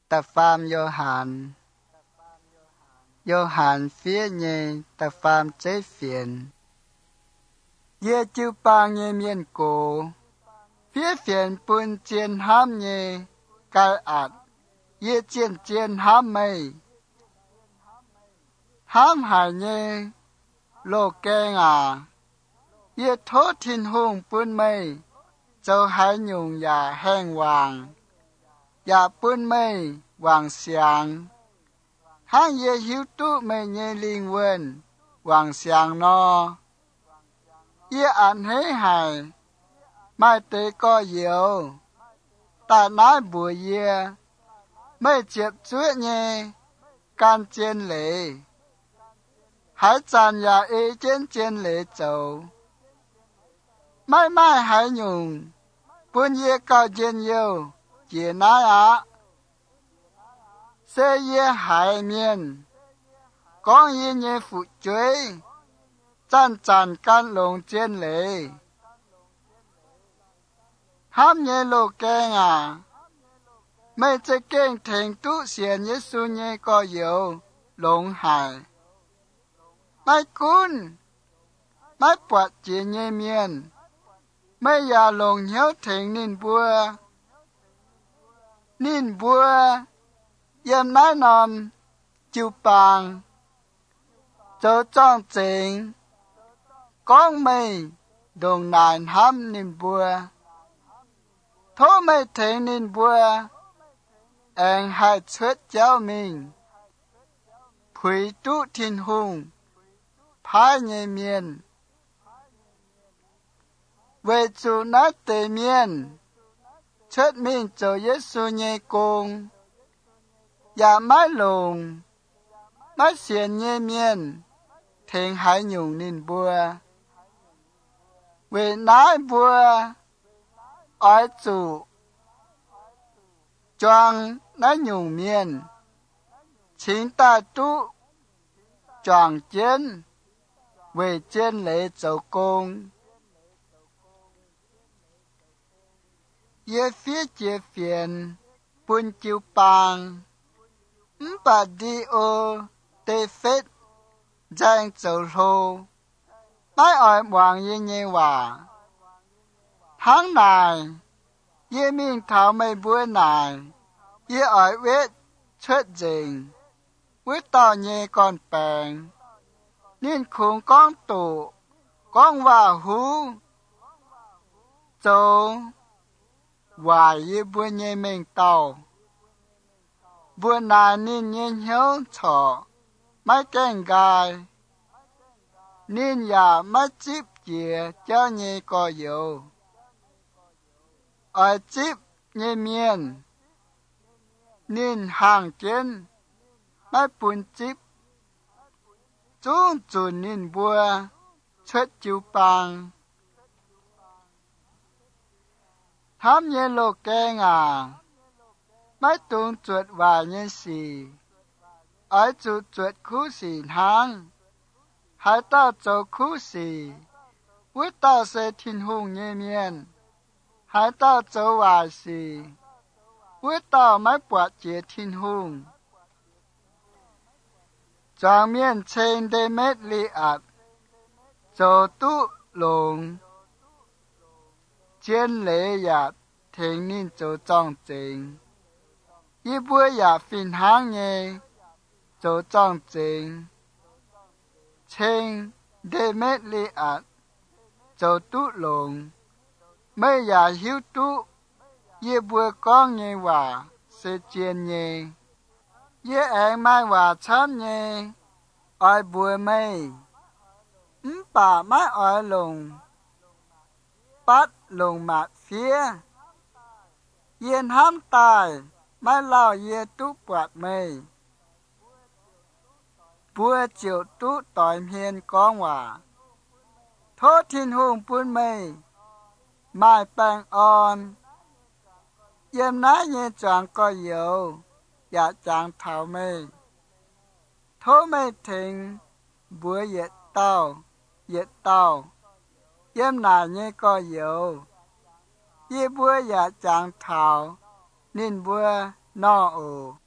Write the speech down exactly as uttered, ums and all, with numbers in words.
tập phàm Gioan Gioan phía nhé tập phàm chế phiền ye chư bang nhé miền cổ phía phiền bùn chiên ham nhé cai ạt ye chiên chiên ham mây ham hải nhé lô kê ngà ye thố thiên hùng bùn mây châu hải nhung ya hèn hoàng ya bùn mây hoàng xiang hang ye hiếu tu mây nhé linh quân hoàng xiang no ye an hế hải mai tế có yếu ta nói bùa ye mây chiếp chúa nhé can chiên lễ hải tràn ya ê trên chiên lễ châu mai mai hải nhung bùn ye cao chiên yêu chỉ nói á xe ye hải miên con ye nhé phụ chuối chăn chăn can lồng chiên lễ ham nhé lô kê ngà mây chế kênh thành tú xiên nhé su nhé có yếu lồng hải mai cún mai bọt chỉ nhé miên mây ya lồng hiếu thành nín bùa nín bùa yếm nái nòm chiu bàng châu trong chính con mây đồng nàn ham nín bùa thố mây thành nín bùa anh hai xuất giáo mình phủy tu thiên hùng phái nhẹ miền về chủ nói tề miền xuất mình cho Giêsu nhẹ cùng ya mái lùng mái xiên nhẹ miền thành hải nhung nín bùa về nói bùa ỏi chủ choang nói nhung miền chính ta tu choang chiến về chiến lễ châu công ye phía chia phiền bùn chiu bang bà đi ô tê phết giang châu lô mái ỏi hoàng ye nhé hòa tháng này ye minh thảo mây bữa này ye ỏi vết xuất dình quyết tao nhé con bèn nên khung con tụ con vào hú châu hoài ye bữa nhé mình tàu bữa này nên nhé hiếu thọ mấy kênh gai nên ya mấy chip chìa cho nhé có dầu ở chip nhé miền nên hàng kiến mấy bún chip chúng chuẩn nên bùa xuất chiu bang tham nhé lô kê ngà mấy tuần chuột vài nhé xì ở chuột chuột khu xì hàng hai tao châu khu xì với tao sẽ thiên hùng nhé miền hai tao châu vài xì với tao mấy bọt chế thiên hùng trong miền trên đê mét li ạt châu tu lùng chiến lễ ya thành nín châu trong chính y bữa ya phiền hàng nhé châu trong chính trên đê mét li ạt châu tu lùng mấy ya hiếu tu y bữa con nhé hòa sẽ chiến nhé ye anh mai hòa chán nhé ỏi bùa mây ừm bà mai ỏi lùng bắt lùng mạt phía yên ham tài mai lao ye tu bọt mây bùa chiều tu tỏi hiền con hòa thố thiên hùng bùn mây mai bang on yếm nái nhé chàng có yếu ya chàng thảo mây thố mây thình bùa yết tao yết tao yếm nái nhé có yếu ye bùa ya chàng thảo nín bùa no o